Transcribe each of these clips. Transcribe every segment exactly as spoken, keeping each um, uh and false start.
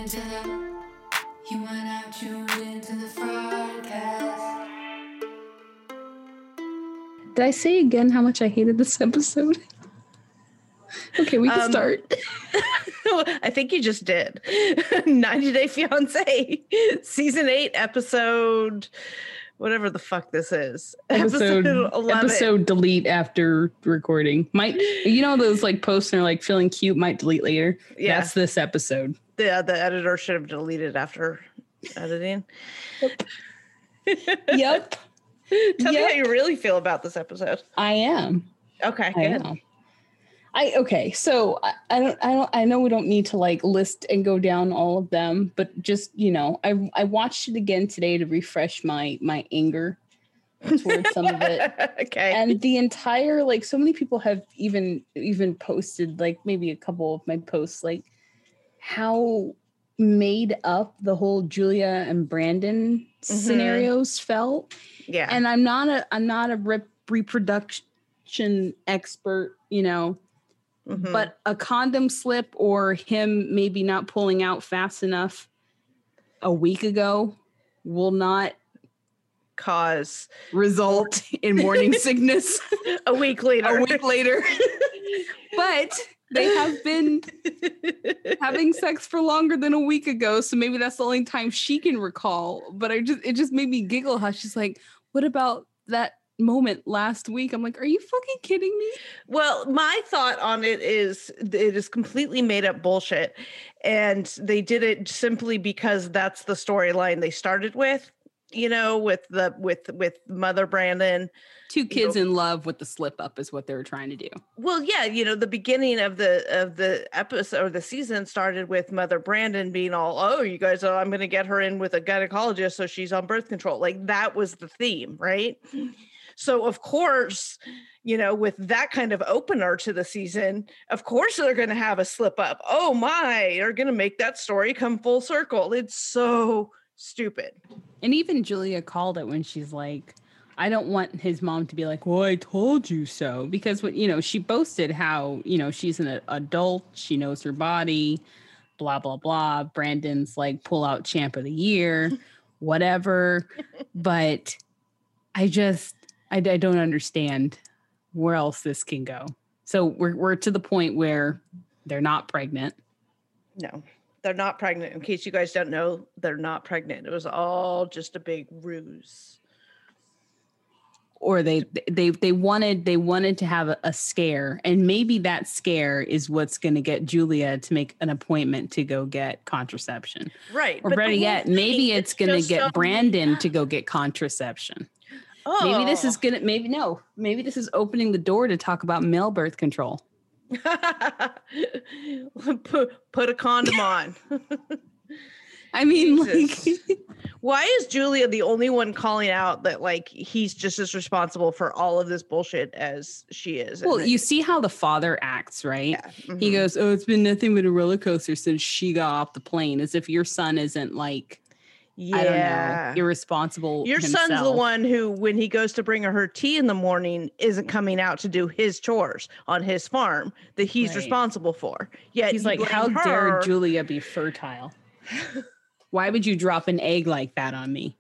into the, you might not tune into the broadcast. Did I say again how much I hated this episode? Okay, we can um, start. I think you just did. ninety Day Fiancé, season eight, episode, whatever the fuck this is. Episode, episode, episode delete after recording. Might, you know, those like posts are like feeling cute, might delete later. Yeah. That's this episode. Yeah, the editor should have deleted after editing. Yep. Yep. Tell yep. me how you really feel about this episode. I am. Okay, I good. Am. I okay, so I, I don't I don't I know we don't need to like list and go down all of them, but just, you know, I I watched it again today to refresh my my anger towards some of it. Okay. And the entire, like, so many people have even even posted, like maybe a couple of my posts, like how made up the whole Julia and Brandon mm-hmm. scenarios felt. Yeah. And I'm not a I'm not a rep- reproduction expert, you know. Mm-hmm. But a condom slip or him maybe not pulling out fast enough a week ago will not cause result in morning sickness a week later. A week later. But they have been having sex for longer than a week ago, so maybe that's the only time she can recall. But I just it just made me giggle how she's like, "What about that moment last week?" I'm like, are you fucking kidding me? Well, my thought on it is it is completely made up bullshit, and they did it simply because that's the storyline they started with, you know, with the with with Mother Brandon. Two kids you know. in love with the slip up is what they were trying to do. Well, yeah, you know, the beginning of the of the episode or the season started with Mother Brandon being all, oh, you guys, oh, I'm going to get her in with a gynecologist so she's on birth control. Like that was the theme, right? So, of course, you know, with that kind of opener to the season, of course, they're going to have a slip up. Oh, my, they're going to make that story come full circle. It's so stupid. And even Julia called it when she's like, I don't want his mom to be like, well, I told you so. Because, when, you know, she boasted how, you know, she's an adult. She knows her body, blah, blah, blah. Brandon's like pull out champ of the year, whatever. But I just. I, I don't understand where else this can go. So we're we're to the point where they're not pregnant. No, they're not pregnant. In case you guys don't know, they're not pregnant. It was all just a big ruse. Or they they they wanted they wanted to have a, a scare, and maybe that scare is what's going to get Julia to make an appointment to go get contraception. Right. Or better yet, maybe it's going to get so Brandon yeah. to go get contraception. Oh. Maybe this is gonna. Maybe no. Maybe this is opening the door to talk about male birth control. put put a condom on. I mean, Jesus. like, why is Julia the only one calling out that like he's just as responsible for all of this bullshit as she is? Well, you see how the father acts, right? Yeah. Mm-hmm. He goes, "Oh, it's been nothing but a roller coaster since she got off the plane," as if your son isn't like. Yeah, I don't know, irresponsible. Your himself. son's the one who, when he goes to bring her her tea in the morning, isn't coming out to do his chores on his farm that he's right. responsible for. Yet he's like, "How her. dare Julia be fertile? Why would you drop an egg like that on me?"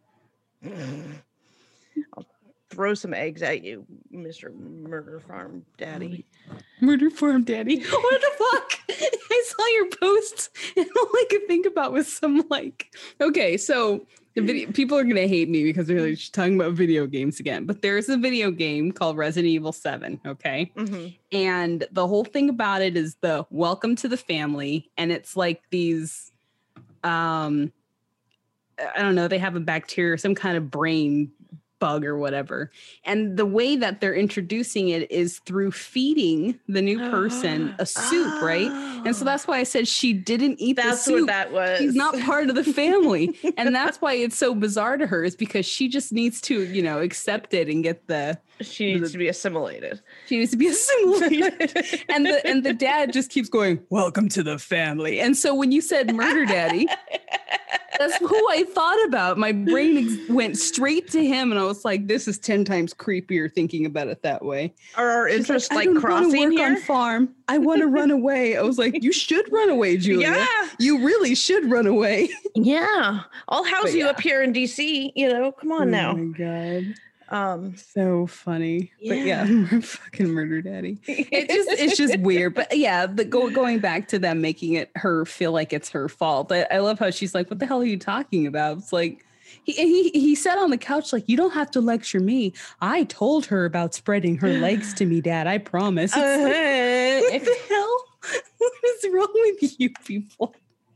I'll throw some eggs at you, Mister Murder Farm Daddy. Murder Farm Daddy. What the fuck? I saw your posts, and all I could think about was some like, okay, so the video people are gonna hate me because they're like talking about video games again. But there's a video game called Resident Evil seven, okay? Mm-hmm. And the whole thing about it is the welcome to the family, and it's like these, um, I don't know, they have a bacteria, some kind of brain bug or whatever. And the way that they're introducing it is through feeding the new person a soup, oh. right? And so that's why I said she didn't eat that's the soup. What that was. She's not part of the family. And that's why it's so bizarre to her, is because she just needs to, you know, accept it and get the She needs to be assimilated. She needs to be assimilated. and the and the dad just keeps going, welcome to the family. And so when you said murder daddy, that's who I thought about. My brain ex- went straight to him, and I was like, this is ten times creepier thinking about it that way. Are our interests like, like, I don't crossing want to work here? on farm. I want to run away. I was like, you should run away, Julia. Yeah. You really should run away. Yeah. I'll house But you yeah. up here in D C, you know, come on Oh now. my God. Um, So funny. But Yeah. yeah, fucking murder daddy. It just it's just weird. But yeah, the go, going back to them making it her feel like it's her fault. I, I love how she's like, what the hell are you talking about? It's like he, he he sat on the couch like, you don't have to lecture me. I told her about spreading her legs to me, Dad. I promise. It's like, what the hell? What is wrong with you people?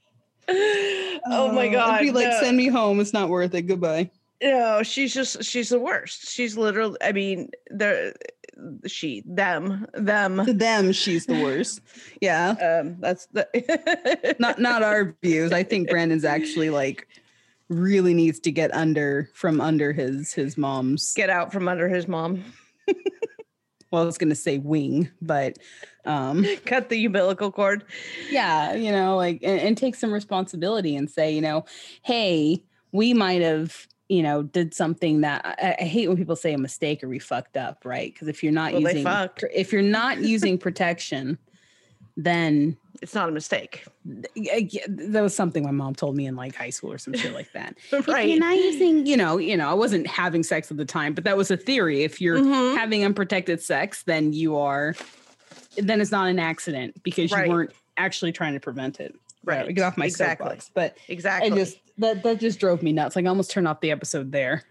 oh my Uh, God. I'd be like, no. send me home. It's not worth it. Goodbye. No, she's just she's the worst. She's literally, I mean, they're she, them, them. To them, she's the worst. Yeah. Um, that's the not not our views. I think Brandon's actually like really needs to get under from under his his mom's. get out from under his mom. Well, I was gonna say wing, but um Cut the umbilical cord. yeah, you know, like and, and take some responsibility and say, you know, hey, we might have, you know, did something that I, I hate when people say a mistake or we fucked up, right? Because if you're not Well, they using fucked. if you're not using protection, then It's not a mistake. yeah, yeah, that was something my mom told me in like high school or some shit like that. If Right. you're not using, you know, you know, I wasn't having sex at the time, but that was a theory. If you're Mhm. having unprotected sex, then you are, then it's not an accident because Right. you weren't actually trying to prevent it. Right. Whatever, get off my Exactly. soapbox. But Exactly. I just that that just drove me nuts. Like I almost turned off the episode there.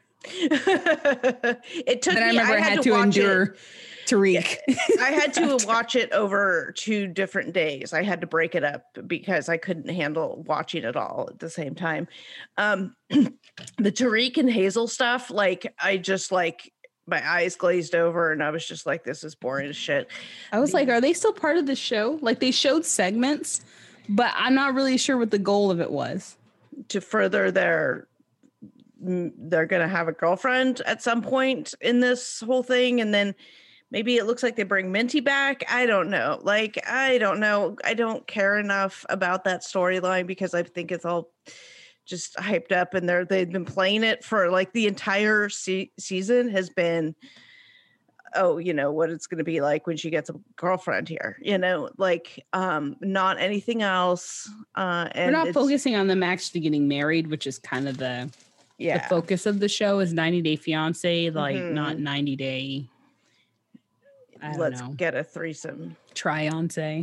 it took Then I me, remember I had, had, to, to, watch endure it. Tariq. I had to watch it over two different days. I had to break it up because I couldn't handle watching it all at the same time. Um, the Tariq and Hazel stuff, like I just like my eyes glazed over and I was just like, this is boring as shit. I was like, are they still part of the show? Like they showed segments, but I'm not really sure what the goal of it was. To further their mm, they're gonna have a girlfriend at some point in this whole thing, and then maybe it looks like they bring Minty back. I don't know. Like I don't know. I don't care enough about that storyline because I think it's all just hyped up, and they're they've been playing it for like the entire se- season has been. Oh, you know what it's going to be like when she gets a girlfriend here, you know, like um not anything else. Uh and We're not it's- focusing on them actually getting married, which is kind of the, yeah. the focus of the show is ninety Day Fiance, like Mhm. not ninety Day, I don't Let's know, get a threesome. Tryonce,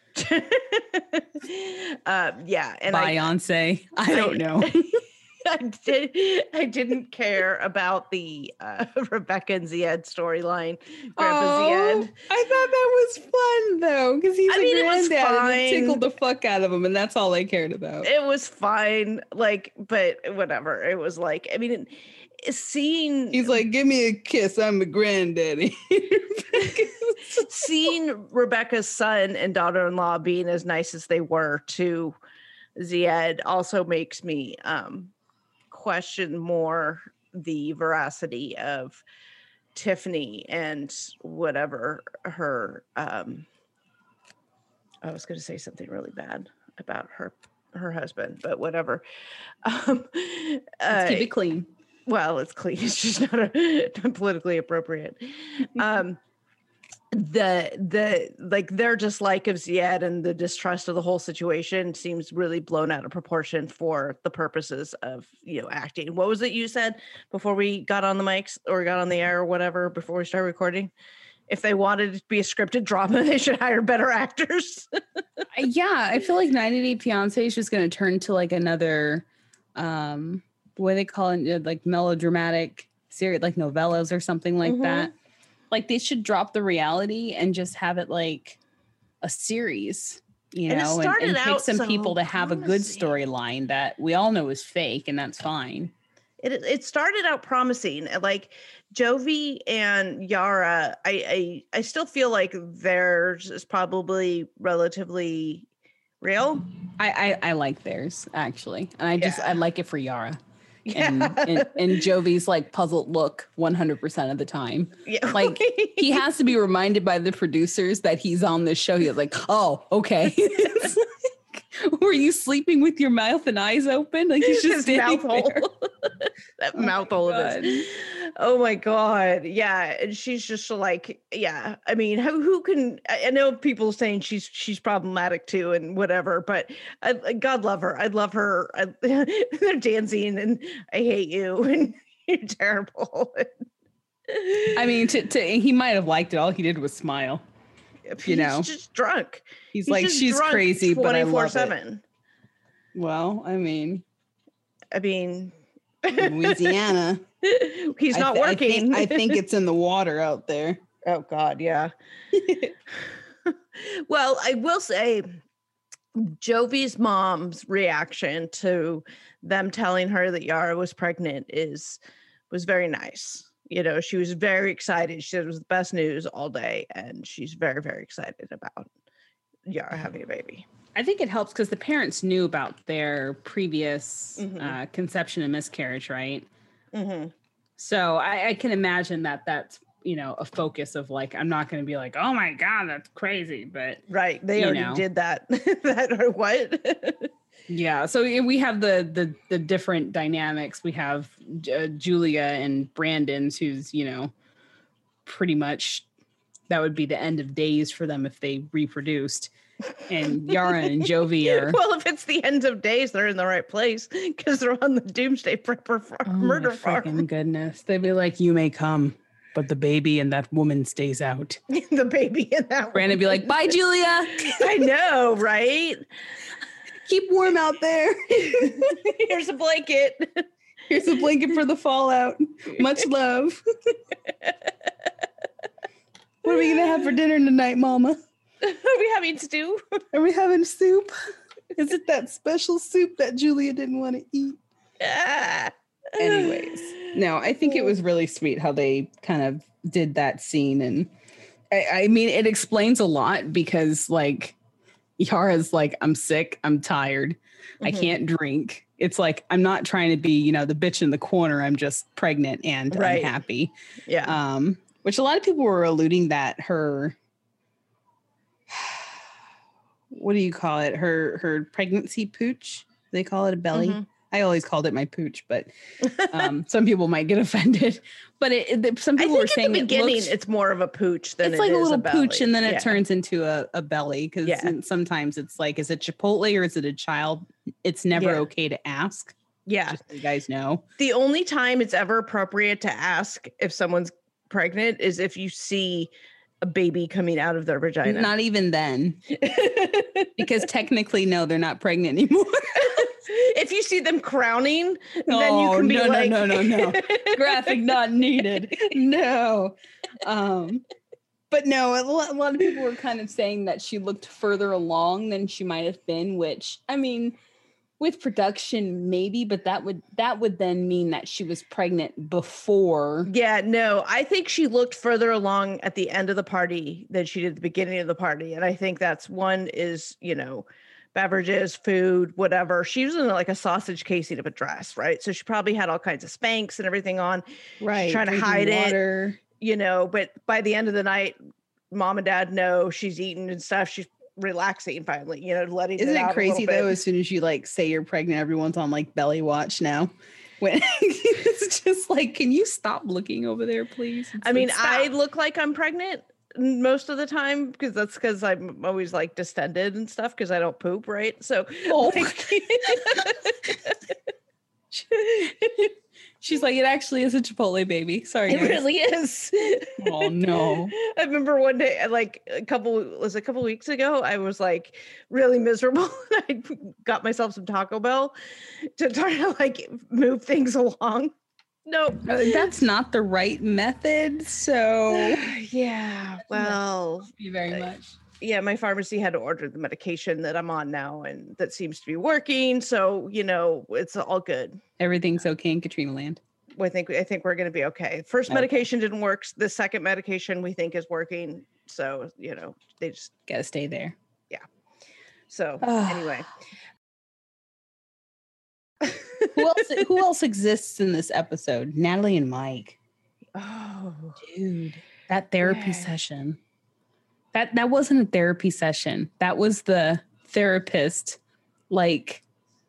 uh yeah, and I, Beyonce. I don't know. I did I didn't care about the uh Rebecca and Ziad storyline. Grandpa Oh, Ziad. I thought that was fun though, because he's I a mean, it was granddad and it fine. tickled the fuck out of him, and that's all I cared about. It was fine, like, but whatever. It was like, I mean, it, seeing He's like, give me a kiss. I'm a granddaddy. seeing Rebecca's son and daughter-in-law being as nice as they were to Ziad also makes me um question more the veracity of Tiffany and whatever her um I was going to say something really bad about her her husband, but whatever. Um, Let's uh, keep it clean. well, it's clean. It's just not, a, not politically appropriate. Um, the the like their dislike of Ziad and the distrust of the whole situation seems really blown out of proportion for the purposes of, you know, acting. What was it you said before we got on the mics or got on the air or whatever before we started recording? If they wanted it to be a scripted drama, they should hire better actors. I- yeah, I feel like ninety Day Fiance is just going to turn to like another, um, what do they call it, uh, like melodramatic series, like novellas or something like Mhm. that. Like they should drop the reality and just have it like a series, you And it know, and, started and pick out some so people to have a good promising. storyline that we all know is fake, and that's fine. It it started out promising. uh, Like Jovi and Yara, I, I I still feel like theirs is probably relatively real. I I, I like theirs actually, and I just Yeah. I like it for Yara. And, Yeah. and and Jovi's like puzzled look one hundred percent of the time. Yeah. Like he has to be reminded by the producers that he's on this show. He's like, oh, okay. It's like, were you sleeping with your mouth and eyes open? Like he's just His mouth standing there. hole. That Oh my mouth hole of his. Oh my God. Yeah. And she's just like, yeah. I mean, who, who can, I I know people saying she's, she's problematic too and whatever, but I, I- God love her. I love her. I, they're dancing and I hate you and you're terrible. I mean, to, to he might have liked it. All he did was smile. He's you know. just drunk. He's, He's like, just she's drunk crazy, but I love it. twenty-four seven. Well, I mean, I mean, Louisiana. he's I not thi- I working. think, I think it's in the water out there. Oh God, yeah. Well, I will say Jovi's mom's reaction to them telling her that Yara was pregnant is was very nice. You know, she was very excited. She said it was the best news all day, and she's very, very excited about Yara having a baby. I think it helps because the parents knew about their previous Mhm. uh, conception and miscarriage, right? Mm-hmm. So I, I can imagine that that's, you know, a focus of like, I'm not going to be like, oh my God, that's crazy. But Right. They You already know. did that. That or what? yeah, so we have the the the different dynamics. We have uh, Julia and Brandon's, who's, you know, pretty much that would be the end of days for them if they reproduced. And Yara and Jovi are Well, if it's the end of days, they're in the right place because they're on the doomsday prepper farm, oh my murder farm. freaking goodness. They'd be like, you may come, but the baby and that woman stays out. The baby in that Brandon one. be like, bye, Julia. I know, right? Keep warm out there. Here's a blanket. Here's a blanket for the fallout. Much love. What are we gonna have for dinner tonight, Mama? Are we having stew? Are we having soup? Is it that special soup that Julia didn't want to eat? Ah. Anyways, no, I think it was really sweet how they kind of did that scene. And I, I mean, it explains a lot because like Yara's like, I'm sick, I'm tired, I Mhm. can't drink. It's like, I'm not trying to be, you know, the bitch in the corner. I'm just pregnant and Right. unhappy. Yeah. Um, which a lot of people were alluding that her, what do you call it? Her her pregnancy pooch. They call it a belly. Mhm. I always called it my pooch, but um, some people might get offended. But it, it, some I people were think at saying the it beginning looks- it's more of a pooch than it's it like a is little belly. pooch, and then it Yeah. turns into a, a belly because Yeah. sometimes it's like, is it Chipotle or is it a child? It's never Yeah. okay to ask. Yeah. Just so you guys know. The only time it's ever appropriate to ask if someone's pregnant is if you see a baby coming out of their vagina. Not even then, because technically, no, they're not pregnant anymore. If you see them crowning, then you Oh, can be no, no, like, no, no, no. Graphic not needed. No. Um, but no, a lot, a lot of people were kind of saying that she looked further along than she might have been, which I mean, with production, maybe, but that would that would then mean that she was pregnant before. Yeah, no, I think she looked further along at the end of the party than she did at the beginning of the party. And I think that's one is, you know, beverages, food, whatever. She was in like a sausage casing of a dress, right? So she probably had all kinds of Spanx and everything on, Right. trying to drinking hide it. water. you know, but by the end of the night, mom and dad know she's eating and stuff. She's relaxing finally, you know, letting Isn't it out it a crazy little bit. though? As soon as you like say you're pregnant, everyone's on like belly watch now. When it's just like, can you stop looking over there, please? It's I mean, like, I stop. look like I'm pregnant most of the time because that's because I'm always like distended and stuff because I don't poop, right? So Oh. like- She's like, it actually is a Chipotle baby. Sorry, it guys. really is. Oh, no. I remember one day, like a couple was a couple weeks ago, I was like really miserable. I got myself some Taco Bell to try to like move things along. Nope. Uh, That's not the right method. So Yeah. Well, thank you very much. yeah, my pharmacy had to order the medication that I'm on now, and that seems to be working. So, you know, it's all good. Everything's okay in Katrina land. I think I think we're going to be okay. First Okay. medication didn't work. The second medication we think is working. So, you know, they just Gotta stay there. so Ah. anyway. Who else who else exists in this episode? Natalie and Mike. Oh, Dude, that therapy Yeah. session. That that wasn't a therapy session. That was the therapist like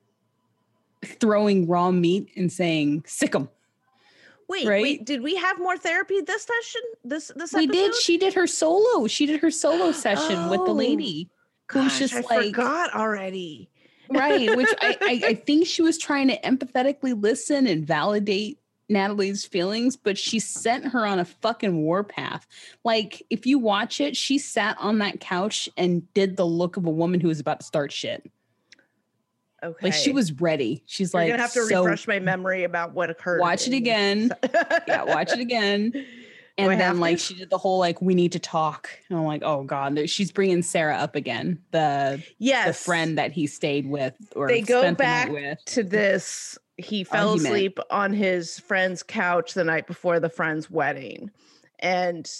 throwing raw meat and saying, sick 'em. wait, Right? wait. Did we have more therapy this session? This this We episode? did. She did her solo. She did her solo session with the Oh, lady. Who's Gosh, just I like forgot already. right, which I, I I think she was trying to empathetically listen and validate Natalie's feelings, but she sent her on a fucking warpath. Like, if you watch it, she sat on that couch and did the look of a woman who was about to start shit. Okay. Like, she was ready. She's You're like, gonna have to so refresh my memory about what occurred. watch it in this. again. Yeah, watch it again. Do I And have then, like, to? she did the whole, like, we need to talk. And I'm like, oh, God. there- She's bringing Sarah up again, the Yes. the friend that he stayed with or They go spent the night back with. to this. He fell Argument. asleep on his friend's couch the night before the friend's wedding. And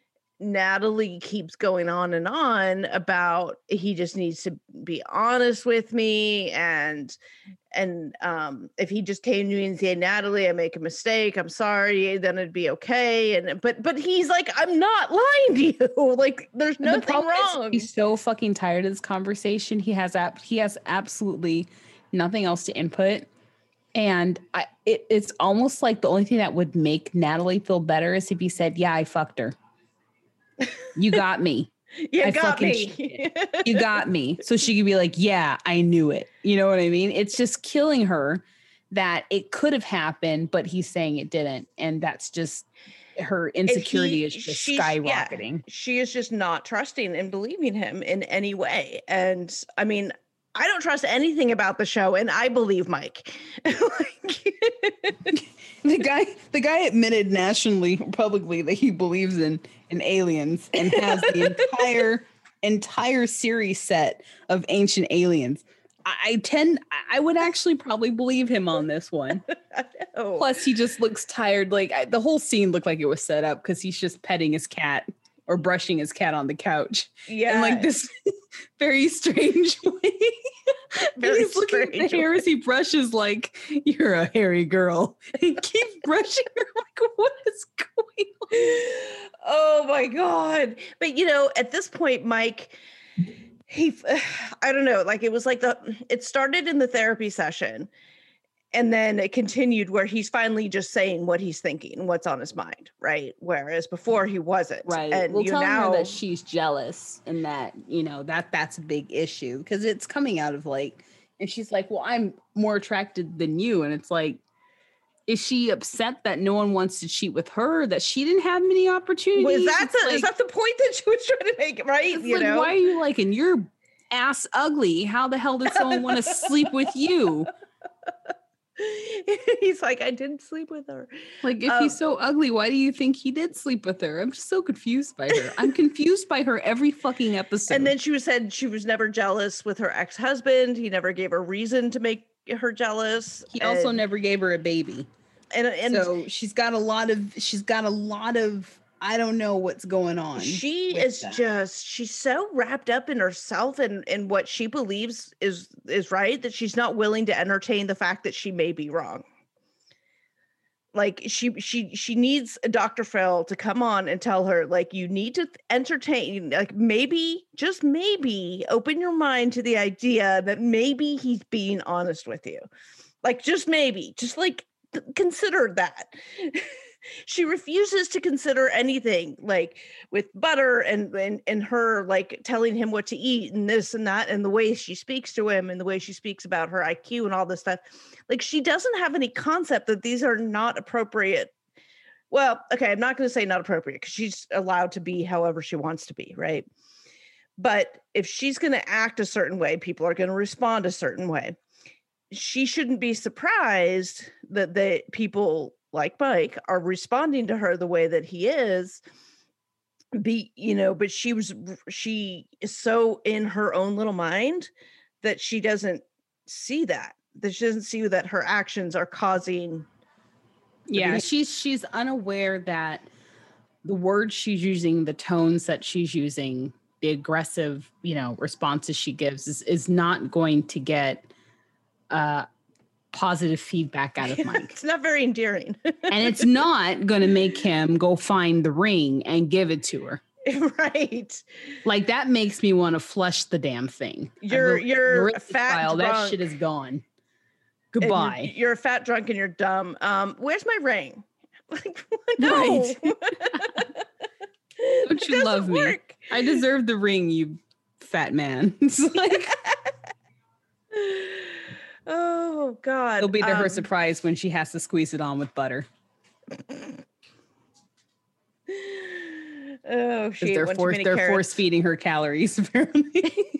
Natalie keeps going on and on about he just needs to be honest with me, and and um if he just came to me and said, Natalie, I make a mistake, I'm sorry, then it'd be okay. And but but he's like, I'm not lying to you. Like, there's The nothing problem is wrong. he's so fucking tired of this conversation. He has ab- he has absolutely nothing else to input. And I, it, it's almost like the only thing that would make Natalie feel better is if he said, yeah, I fucked her. You got me. You I got fucking me. You got me. So she could be like, yeah, I knew it. You know what I mean? It's just killing her that it could have happened, but he's saying it didn't. And that's just her insecurity he- is just she's- yeah. skyrocketing. She is just not trusting and believing him in any way. And I mean, I don't trust anything about the show, and I believe Mike. Like- The guy, the guy admitted nationally, publicly, that he believes in in aliens and has the entire entire series set of ancient aliens. I, I tend, I would actually probably believe him on this one. Oh, Plus, he just looks tired. Like I, the whole scene looked like it was set up because he's just petting his cat or brushing his cat on the couch yeah. in like this very strange way. Very He's looking at the strange hair as he brushes, like, you're a hairy girl. He keeps brushing her, like, what is going on? Oh my God. But you know, at this point, Mike, he, I don't know, like it was like the, it started in the therapy session, and then it continued where he's finally just saying what he's thinking, what's on his mind, right? Whereas before he wasn't. And well, you telling now, her that she's jealous and that, you know, that that's a big issue because it's coming out of like, and she's like, well, I'm more attracted than you. And it's like, is she upset that no one wants to cheat with her, that she didn't have many opportunities? was that, It's the, is like- that the point that she was trying to make, right? It's You like, know, why are you like, and you're ass ugly. How the hell did someone want to sleep with you? he's like, I didn't sleep with her. Like, if Um, he's so ugly, why do you think he did sleep with her? I'm just so confused by her. I'm confused by her every fucking episode. And then she was said she was never jealous with her ex-husband. He never gave her reason to make her jealous. he also and, never gave her a baby. and and So she's got a lot of, she's got a lot of, I don't know what's going on. she with is that. just she's so wrapped up in herself and and what she believes is is right that she's not willing to entertain the fact that she may be wrong. Like she she she needs Doctor Phil to come on and tell her, like, you need to th- entertain, like, maybe, just maybe open your mind to the idea that maybe he's being honest with you. Like, just maybe, just like th- consider that. She refuses to consider anything, like with butter and, and and her like telling him what to eat and this and that, and the way she speaks to him and the way she speaks about her I Q and all this stuff. Like, she doesn't have any concept that these are not appropriate. Well, okay, I'm not going to say not appropriate because she's allowed to be however she wants to be, right? But if she's going to act a certain way, people are going to respond a certain way. She shouldn't be surprised that the people like Mike are responding to her the way that he is. Be, you know, but she was she is so in her own little mind that she doesn't see that. That she doesn't see that her actions are causing. Yeah, behavior. she's she's unaware that the words she's using, the tones that she's using, the aggressive, you know, responses she gives is is not going to get uh positive feedback out of Mike. It's not very endearing. And it's not going to make him go find the ring and give it to her. Right. Like that makes me want to flush the damn thing. You're you're fat fat drunk. That shit is gone. Goodbye. You're, you're a fat drunk and you're dumb. Um, where's my ring? Like, no. Right. Don't It you love doesn't me? work. I deserve the ring, you fat man. It's like oh God. it'll be to her Um, surprise when she has to squeeze it on with butter. Oh Because shit. they're one too force many they're carrots. force feeding her calories, apparently.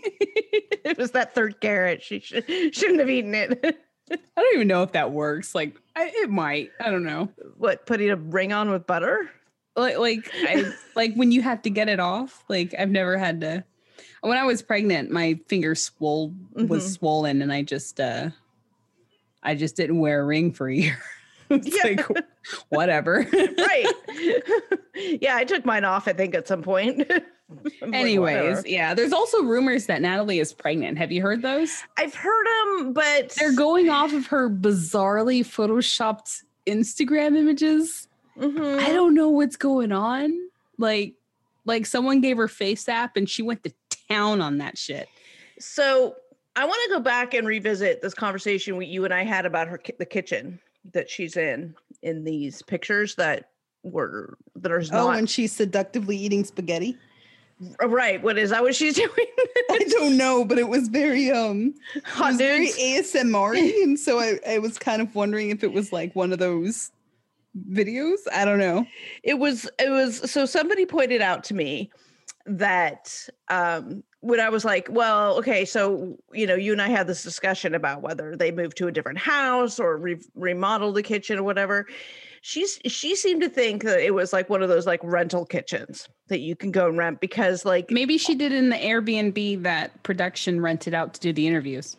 It was that third carrot. She should, shouldn't have eaten it. I don't even know if that works. Like I, it might. I don't know. What, putting a ring on with butter? Like like I like when you have to get it off. Like I've never had to. When I was pregnant, my finger swole was Mhm. swollen, and I just uh, I just didn't wear a ring for a year. It's Yeah. like whatever. Right. Yeah, I took mine off, I think, at some point. I'm like, Anyways, whatever. yeah. There's also rumors that Natalie is pregnant. Have you heard those? I've heard them, but They're going off of her bizarrely photoshopped Instagram images. Mhm. I don't know what's going on. Like, like someone gave her face app and she went to town on that shit. So I want to go back and revisit this conversation we, you and I had about her ki- the kitchen that she's in in these pictures that were that are Oh, not when she's seductively eating spaghetti. right. What is that? What she's doing? I don't know, but it was very um it Hot was very dudes. A S M R, and so I, I was kind of wondering if it was like one of those videos. I don't know. It was it was so somebody pointed out to me that um when I was like, well, okay, so you know, you and I had this discussion about whether they moved to a different house or re- remodel the kitchen or whatever. She's she seemed to think that it was like one of those like rental kitchens that you can go and rent because like Maybe she did it in the Airbnb that production rented out to do the interviews.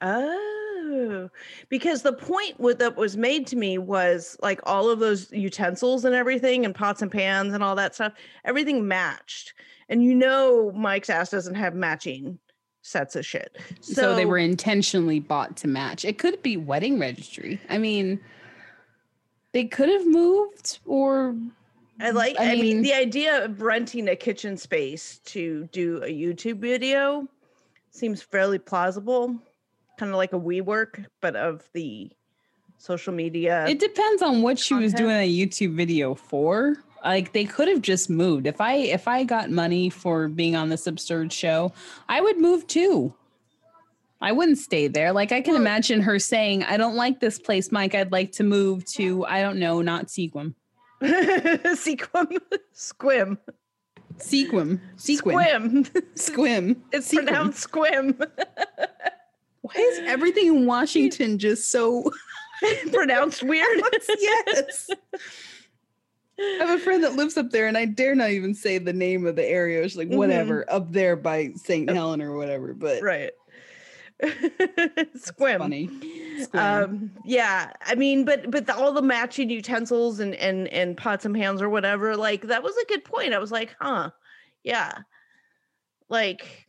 oh, because the point with, that was made to me was like all of those utensils and everything and pots and pans and all that stuff, everything matched. And you know, Mike's ass doesn't have matching sets of shit. So, So, they were intentionally bought to match. It could be wedding registry. I mean, they could have moved or I like, I I, mean, mean- the idea of renting a kitchen space to do a YouTube video seems fairly plausible, kind of like a WeWork, but of the social media. it depends on what she was Content. doing a YouTube video for. Like they could have just moved. If I if I got money for being on this absurd show, I would move too. I wouldn't stay there. Like I can Well- imagine her saying, "I don't like this place, Mike. I'd like to move to I don't know, not Sequim, Sequim, squim, Sequim, Sequim, squim. Squim. It's Sequim. pronounced squim. Why is everything in Washington just so Pronounced weird. yes? I have a friend that lives up there, and I dare not even say the name of the area. She's like, Mhm. whatever, up there by Saint Helen or whatever. But Right. it's Squim. funny. Squim. Um, yeah, I mean, but but the, all the matching utensils and and and pots and pans or whatever, like that was a good point. I was like, huh, yeah, like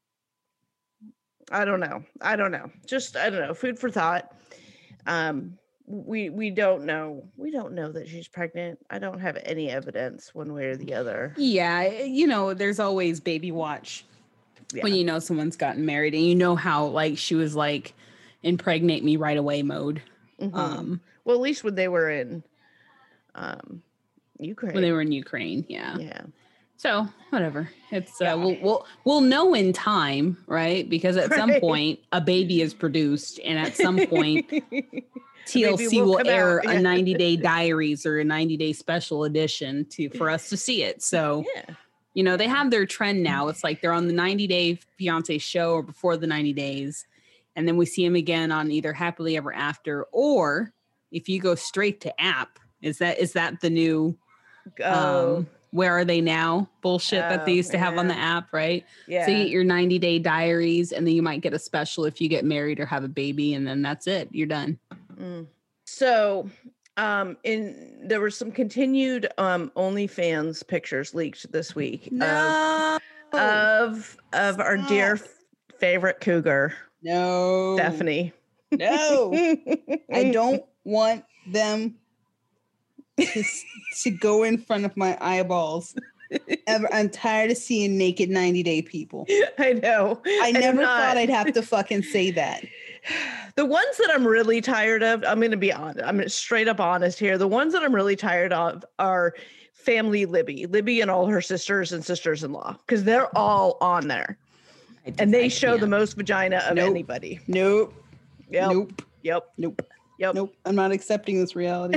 I don't know, I don't know, just I don't know, food for thought. Um, we we don't know, we don't know that she's pregnant. I don't have any evidence one way or the other. Yeah, you know, there's always baby watch Yeah. when you know someone's gotten married, and you know how like she was like impregnate me right away mode. Mhm. Um, Well, at least when they were in um Ukraine. when they were in Ukraine, yeah. yeah. So whatever, it's uh, Yeah. we'll we'll we'll know in time, right? Because at some Right. point a baby is produced, and at some point T L C will will come air out, a yeah. ninety day diaries or a ninety day special edition to for us to see it. So Yeah. you know they have their trend now. It's like they're on the ninety day fiance show or before the ninety days, and then we see them again on either Happily Ever After, or if you go straight to app, is that is that the new Oh, um Where Are They Now bullshit that they Oh, used to have on the yeah. app, right? yeah. So you get your ninety day diaries, and then you might get a special if you get married or have a baby, and then that's it. You're done. Mm. So, um, in there were some continued um OnlyFans pictures leaked this week No. of of, of our dear Stop. f- favorite cougar, no. Stephanie. No. I don't want them to, s- to go in front of my eyeballs. Ever. I'm tired of seeing naked ninety day people. I know. I And I'm never not- thought I'd have to fucking say that. The ones that I'm really tired of, I'm going to be honest. I'm straight up honest here. The ones that I'm really tired of are Family Libby, Libby and all her sisters and sisters-in-law, because they're all on there, I just- and they I show the can't. most vagina of Nope. anybody. Nope. Yep. Nope. Yep. Nope. Yep. Nope. I'm not accepting this reality.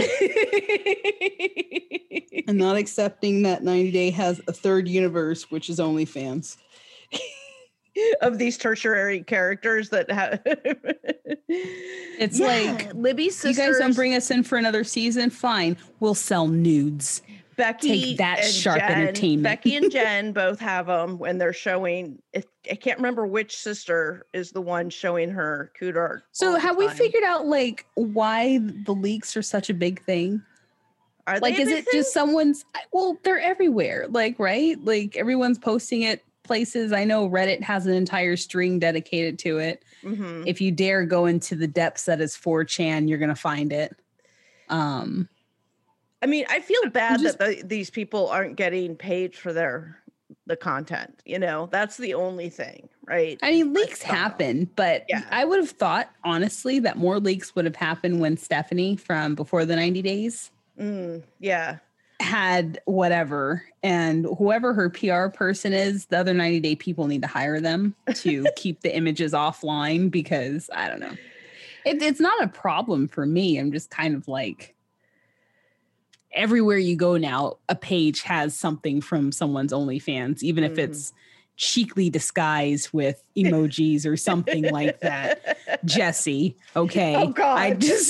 I'm not accepting that ninety Day has a third universe, which is OnlyFans. Of these tertiary characters that have. It's like, Libby's you sisters. guys don't bring us in for another season? Fine. We'll sell nudes. Becky Take that, and Sharp Jen, Entertainment. Becky and Jen both have them when they're showing. If, I can't remember which sister is the one showing her cooter. So all the have we time. figured out like why the leaks are such a big thing? Are Like, they a is big it just thing? someone's? Well, they're everywhere. Like, right? Like everyone's posting it places. I know Reddit has an entire string dedicated to it. Mhm. If you dare go into the depths that is four chan, you're gonna find it. Um, I mean, I feel bad just- that the, these people aren't getting paid for their the content. You know, that's the only thing, right? I mean, leaks don't know. happen, but Yeah. I would have thought honestly that more leaks would have happened when Stephanie from Before the ninety Days Mm, yeah. had whatever, and whoever her P R person is, the other ninety day people need to hire them to keep the images offline, because I don't know. It, it's not a problem for me. I'm just kind of like, everywhere you go now, a page has something from someone's OnlyFans, even if Mhm. it's cheekly disguised with emojis or something like that. Jesse, okay. Oh, God. I just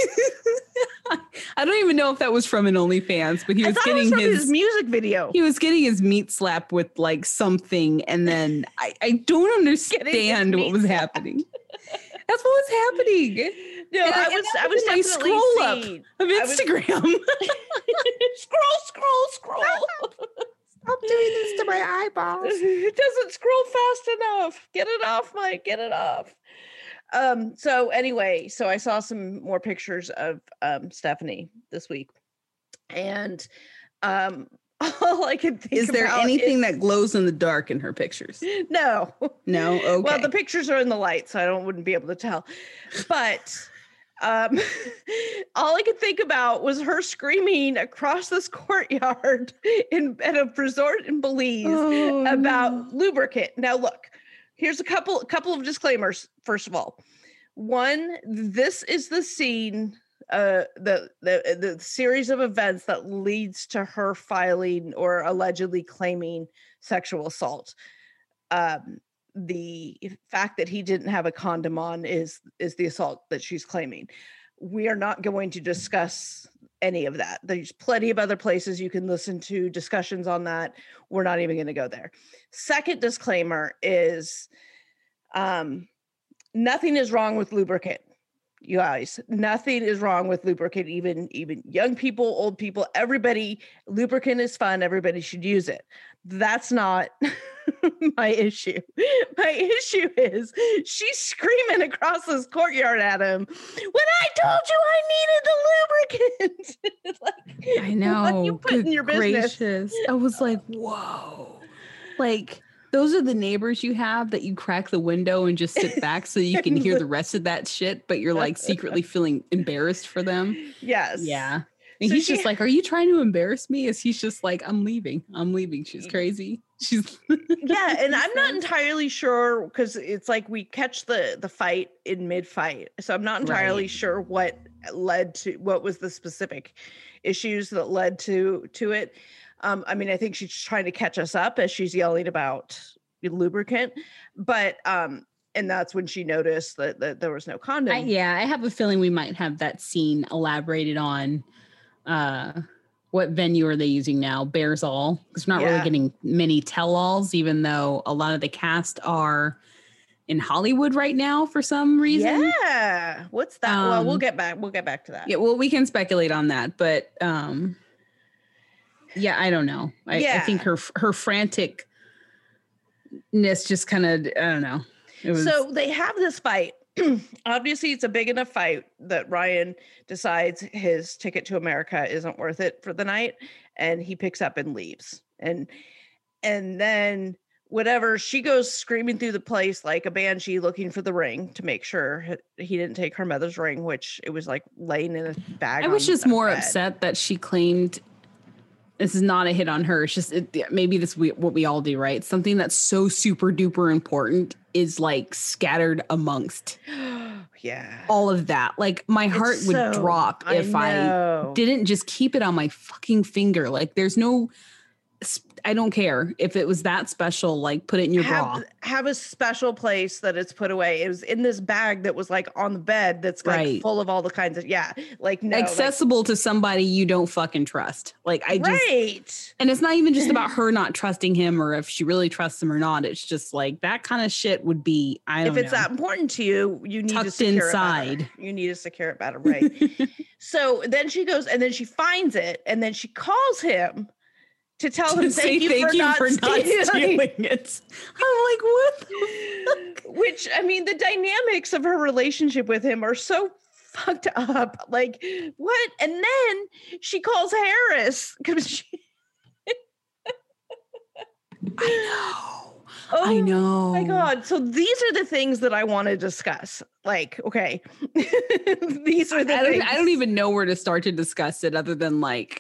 I don't even know if that was from an OnlyFans, but he I was thought it was getting from his, his music video. he was getting his meat slap with like something, and then I, I don't understand what meat was slap. happening. That's what was happening No, And I and was that I was my definitely scroll up seeing- of I was- Instagram. scroll, scroll, scroll. Stop doing this to my eyeballs. It doesn't scroll fast enough. Get it off, Mike. Get it off. Um, so anyway, so I saw some more pictures of um Stephanie this week. And um all I could think Is there about anything is- that glows in the dark in her pictures? no. No? Okay. Well, the pictures are in the light, so I don't wouldn't be able to tell. But um, all I could think about was her screaming across this courtyard in at a resort in Belize Oh, about lubricant. Now, look, here's a couple a couple of disclaimers. First of all, one, this is the scene. Uh, the the the series of events that leads to her filing or allegedly claiming sexual assault. Um, the fact that he didn't have a condom on is is the assault that she's claiming. We are not going to discuss any of that. There's plenty of other places you can listen to discussions on that. We're not even going to go there. Second disclaimer is um, nothing is wrong with lubricant. You guys, nothing is wrong with lubricant. Even even young people, old people, everybody, lubricant is fun. Everybody should use it. That's not my issue. My issue is she's screaming across this courtyard at him. When I told you I needed the lubricant, It's like, I know. What you put in Good your business? gracious. I was like, whoa. Like, those are the neighbors you have that you crack the window and just sit back so you can hear the rest of that shit, but you're like secretly feeling embarrassed for them. Yes. Yeah. And So he's she- just like, are you trying to embarrass me? As he's just like, I'm leaving. I'm leaving. She's crazy. She's Yeah, and I'm not entirely sure because it's like we catch the the fight in mid fight, so I'm not entirely Right. sure what led to what was the specific issues that led to to it. Um, I mean, I think she's trying to catch us up as she's yelling about lubricant, but um, and that's when she noticed that, that there was no condom. I, yeah, I have a feeling we might have that scene elaborated on. Uh, what venue are they using now? Bears All. Because we're not Yeah. really getting many tell-alls, even though a lot of the cast are in Hollywood right now for some reason. Yeah, what's that? well, we'll Um, get back. We'll get back to that. Yeah, well, we can speculate on that, but um, yeah, I don't know. I, I think Yeah. her her franticness just kind of, I don't know. It was So they have this fight obviously it's a big enough fight that Ryan decides his ticket to America isn't worth it for the night, and he picks up and leaves. And and then whatever, she goes screaming through the place like a banshee looking for the ring to make sure he didn't take her mother's ring, which it was like laying in a bag. I was just more bed. upset that she claimed this is not a hit on her. It's just it, maybe this we, what we all do, right? Something that's so super duper important is like scattered amongst yeah all of that. Like my heart It's would so- drop I if I know. didn't just keep it on my fucking finger. Like there's no, I don't care if it was that special. Like put it in your bra. have, have a special place that it's put away. It was in this bag that was like on the bed that's like Right. full of all the kinds of yeah like no like- Accessible to somebody you don't fucking trust. Like I just, right. and it's not even just about her not trusting him or if she really trusts him or not. It's just like that kind of shit would be, I don't If it's know. that important to you, you need to Tucked secure inside. it better. You need to secure it better, right? So then she goes and then she finds it and then she calls him to tell him To thank you, say for, not stealing. stealing it. I'm like, what the fuck? Which I mean, the dynamics of her relationship with him are so fucked up. Like what? And then she calls Harris because she. I know. Oh I know. my God. So these are the things that I want to discuss. Like, okay. These are the I don't, things. I don't even know where to start to discuss it other than like,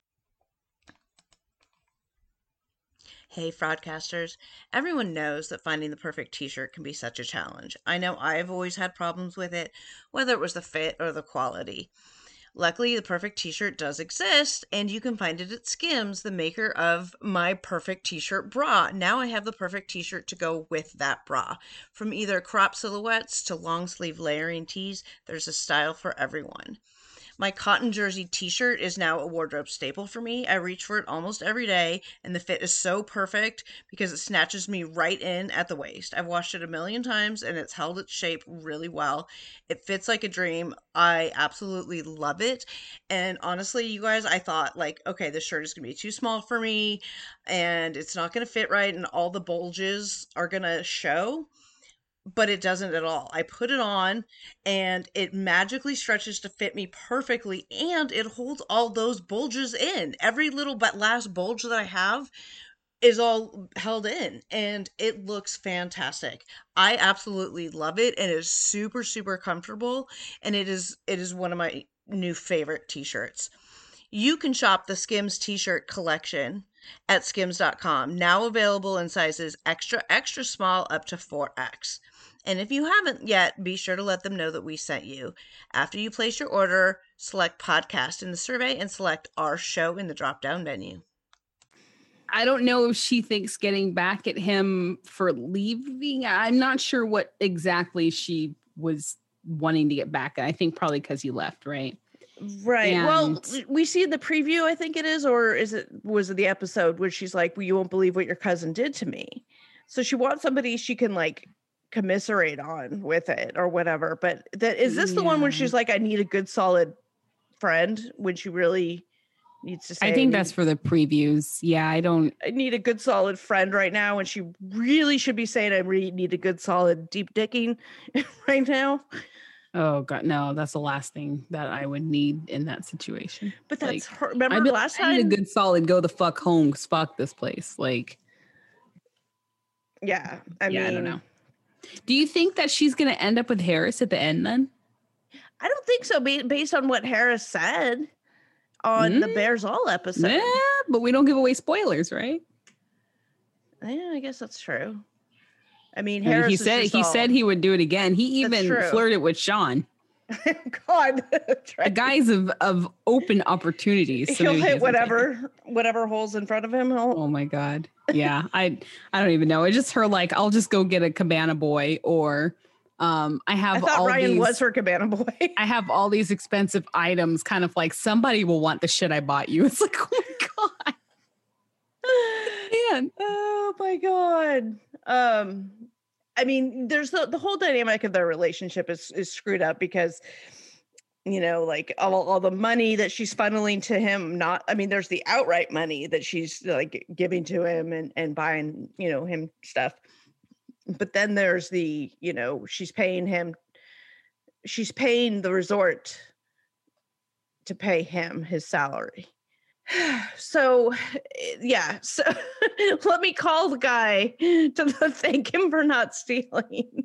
Hey, fraudcasters. Everyone knows that finding the perfect t-shirt can be such a challenge. I know I've always had problems with it, whether it was the fit or the quality. Luckily, the perfect t-shirt does exist, and you can find it at Skims, the maker of my perfect t-shirt bra. Now I have the perfect t-shirt to go with that bra. From either crop silhouettes to long sleeve layering tees, there's a style for everyone. My cotton jersey t-shirt is now a wardrobe staple for me. I reach for it almost every day, and the fit is so perfect because it snatches me right in at the waist. I've washed it a million times, and it's held its shape really well. It fits like a dream. I absolutely love it. And honestly, you guys, I thought like, okay, this shirt is going to be too small for me, and it's not going to fit right, and all the bulges are going to show. But it doesn't at all. I put it on and it magically stretches to fit me perfectly, and it holds all those bulges in. Every little but last bulge that I have is all held in, and it looks fantastic. I absolutely love it, and it is super super comfortable, and it is it is one of my new favorite t-shirts. You can shop the Skims t-shirt collection at skims dot com, now available in sizes extra extra small up to four X. And if you haven't yet, be sure to let them know that we sent you. After you place your order, select podcast in the survey and select our show in the drop-down menu. I don't know if she thinks getting back at him for leaving. I'm not sure what exactly she was wanting to get back at. I think probably because he left, right? Right. Well, And- we see in the preview, I think it is, or is it was it the episode where she's like, well, you won't believe what your cousin did to me. So she wants somebody she can like commiserate on with it or whatever. But that is this the one where Yeah. she's like, I need a good solid friend when she really needs to say I think need, that's for the previews. Yeah, I don't. I need a good solid friend right now, and she really should be saying I really need a good solid deep dicking right now. Oh God, no, that's the last thing that I would need in that situation. But that's Like, her. Remember I'd be last like, I need time? a good solid go the fuck home, 'cause fuck this place. Like, yeah, I yeah, mean, I don't know. Do you think that she's gonna end up with Harris at the end then? I don't think so. ba- Based on what Harris said on the Mm. Bears All episode. Yeah, but we don't give away spoilers, right? Yeah, I guess that's true. I mean, I mean, Harris he is said just he all- said he would do it again. He That's even true. flirted with Sean. God, that's A right. guys of of open opportunities. so He'll maybe he hit doesn't take it. whatever whatever holes in front of him. He'll, Oh my God. Yeah. I I don't even know. It's just her like, I'll just go get a Cabana Boy, or um I have I thought all Ryan these, was her Cabana Boy. I have all these expensive items, kind of like somebody will want the shit I bought you. It's like, oh my God. Man. Oh my God. Um, I mean, there's the, the whole dynamic of their relationship is is screwed up because, you know, like all, all the money that she's funneling to him, not, I mean, there's the outright money that she's like giving to him and, and buying, you know, him stuff. But then there's the, you know, she's paying him she's paying the resort to pay him his salary. So, yeah. So let me call the guy to thank him for not stealing.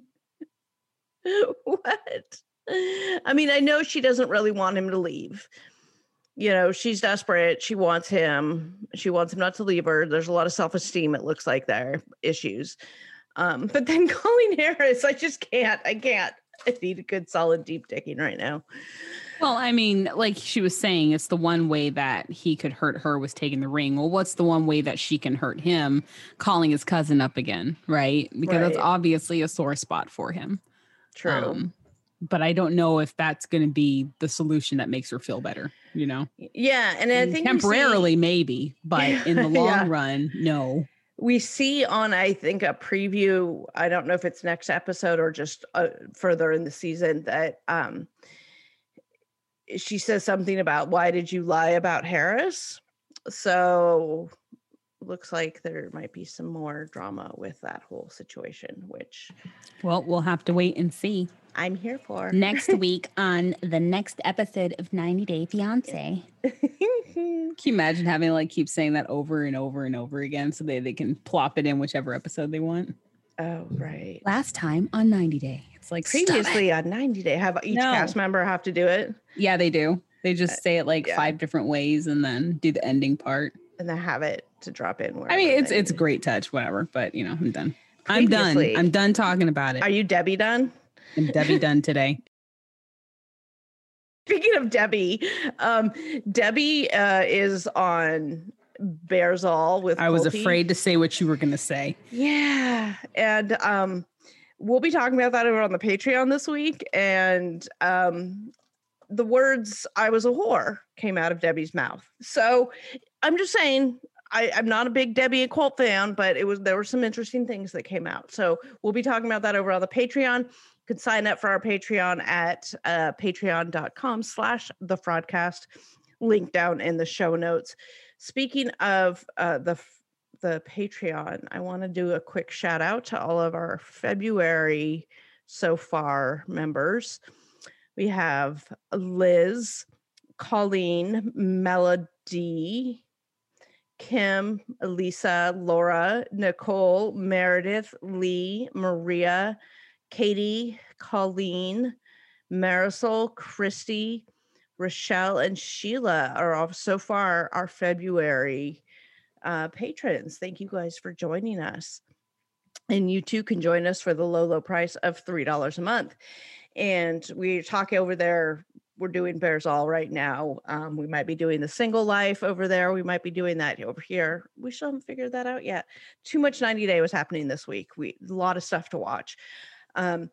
What? I mean, I know she doesn't really want him to leave. You know, she's desperate. She wants him. She wants him not to leave her. There's a lot of self-esteem, it looks like there issues. Um, but then Colleen Harris, I just can't. I can't. I need a good solid deep digging right now. Well, I mean, like she was saying, it's the one way that he could hurt her was taking the ring. Well, what's the one way that she can hurt him? Calling his cousin up again, right? Because that's Right. obviously a sore spot for him. True. Um, but I don't know if that's going to be the solution that makes her feel better, you know? Yeah. And I I mean, think we see- temporarily, maybe, but in the long Yeah. run, no. we see on, I think, a preview, I don't know if it's next episode or just uh, further in the season, that um, she says something about, why did you lie about Harris? So looks like there might be some more drama with that whole situation, which Well, we'll have to wait and see. I'm here for. Next week on the next episode of ninety Day Fiancé. Can you imagine having to like keep saying that over and over and over again so they, they can plop it in whichever episode they want? Oh, right. Last time on ninety Day. It's like stop it. Previously on ninety Day, have each No. cast member have to do it, Yeah, they do. They just say it like yeah. five different ways and then do the ending part. and then have it to drop in. I mean, wherever it's they it's a need. great touch, whatever. But you know, I'm done. I'm done. Previously- I'm done talking about it. Are you Debbie done? I'm Debbie done today. Speaking of Debbie, um, Debbie uh, is on Bearsall with. I was Colty. afraid to say what you were gonna say. Yeah, and um, we'll be talking about that over on the Patreon this week. And um, the words "I was a whore" came out of Debbie's mouth. So I'm just saying, I, I'm not a big Debbie and Colt fan, but it was there were some interesting things that came out. So we'll be talking about that over on the Patreon. You can sign up for our Patreon at uh, patreon.com slash the Fraudcast. Link down in the show notes. Speaking of uh, the the Patreon, I want to do a quick shout out to all of our February so far members. We have Liz, Colleen, Melody, Kim, Elisa, Laura, Nicole, Meredith, Lee, Maria, Katie, Colleen, Marisol, Christy, Rochelle, and Sheila are all so far our February uh, patrons. Thank you guys for joining us. And you too can join us for the low, low price of three dollars a month. And we're talking over there. We're doing Bears All right now. Um, we might be doing the single life over there. We might be doing that over here. We still haven't figured that out yet. Too much ninety Day was happening this week. We a lot of stuff to watch. Um,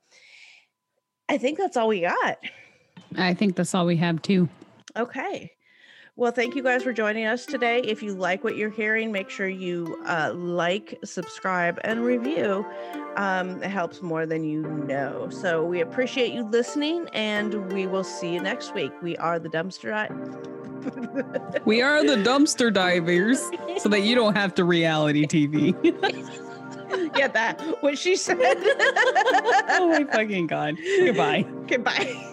I think that's all we got. I think that's all we have too. Okay. Well, thank you guys for joining us today. If you like what you're hearing, make sure you uh, like, subscribe, and review. Um, it helps more than you know. So we appreciate you listening, and we will see you next week. We are the Dumpster Di- We are the dumpster divers, so that you don't have to reality T V. Get that? What she said. Oh my fucking god! Goodbye. Goodbye.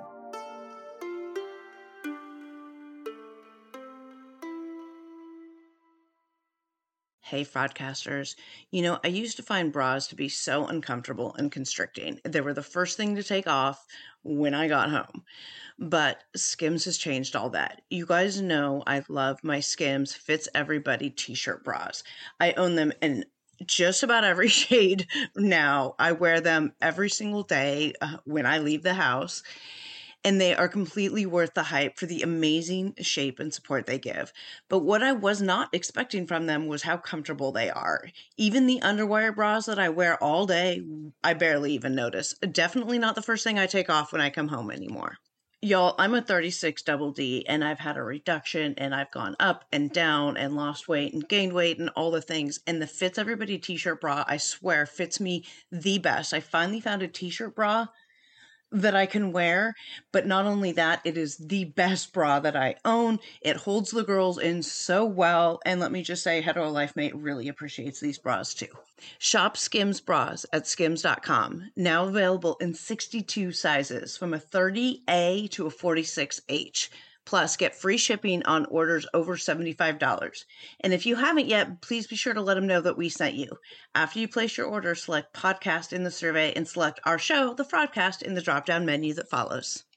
Hey, fraudcasters. You know, I used to find bras to be so uncomfortable and constricting. They were the first thing to take off when I got home. But Skims has changed all that. You guys know I love my Skims Fits Everybody t-shirt bras. I own them in just about every shade now. I wear them every single day uh, when I leave the house. And they are completely worth the hype for the amazing shape and support they give. But what I was not expecting from them was how comfortable they are. Even the underwire bras that I wear all day, I barely even notice. Definitely not the first thing I take off when I come home anymore. Y'all, I'm a thirty-six double D, and I've had a reduction, and I've gone up and down and lost weight and gained weight and all the things. And the Fits Everybody t-shirt bra, I swear, fits me the best. I finally found a t-shirt bra that I can wear. But not only that, it is the best bra that I own. It holds the girls in so well. And let me just say, Hetero Life Mate really appreciates these bras too. Shop Skims bras at skims dot com. Now available in sixty-two sizes, from a thirty A to a forty-six H. Plus, get free shipping on orders over seventy-five dollars. And if you haven't yet, please be sure to let them know that we sent you. After you place your order, select podcast in the survey and select our show, The Fraudcast, in the drop-down menu that follows.